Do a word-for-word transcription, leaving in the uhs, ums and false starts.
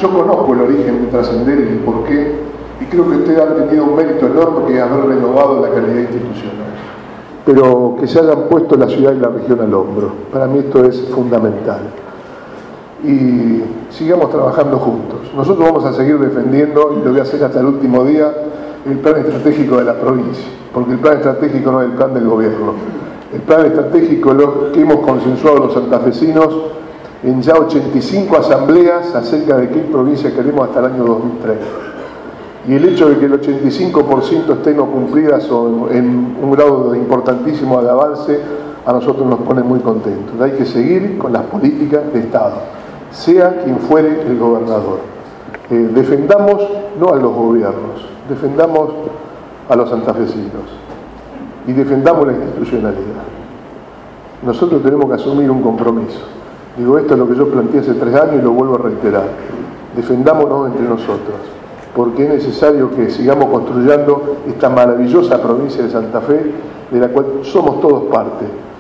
yo conozco el origen de Trascender y el porqué, y creo que ustedes han tenido un mérito enorme que es haber renovado la calidad institucional, pero que se hayan puesto la ciudad y la región al hombro. Para mí esto es fundamental. Y sigamos trabajando juntos. Nosotros vamos a seguir defendiendo, y lo voy a hacer hasta el último día, el plan estratégico de la provincia, porque el plan estratégico no es el plan del gobierno. El plan estratégico es lo que hemos consensuado los santafesinos en ya ochenta y cinco asambleas acerca de qué provincia queremos hasta el año dos mil treinta. Y el hecho de que el ochenta y cinco por ciento estén no cumplidas o en un grado importantísimo de avance, a nosotros nos pone muy contentos. Hay que seguir con las políticas de Estado, sea quien fuere el gobernador. Eh, defendamos no a los gobiernos, defendamos a los santafesinos y defendamos la institucionalidad. Nosotros tenemos que asumir un compromiso. Digo, esto es lo que yo planteé hace tres años y lo vuelvo a reiterar. Defendámonos entre nosotros, porque es necesario que sigamos construyendo esta maravillosa provincia de Santa Fe, de la cual somos todos parte.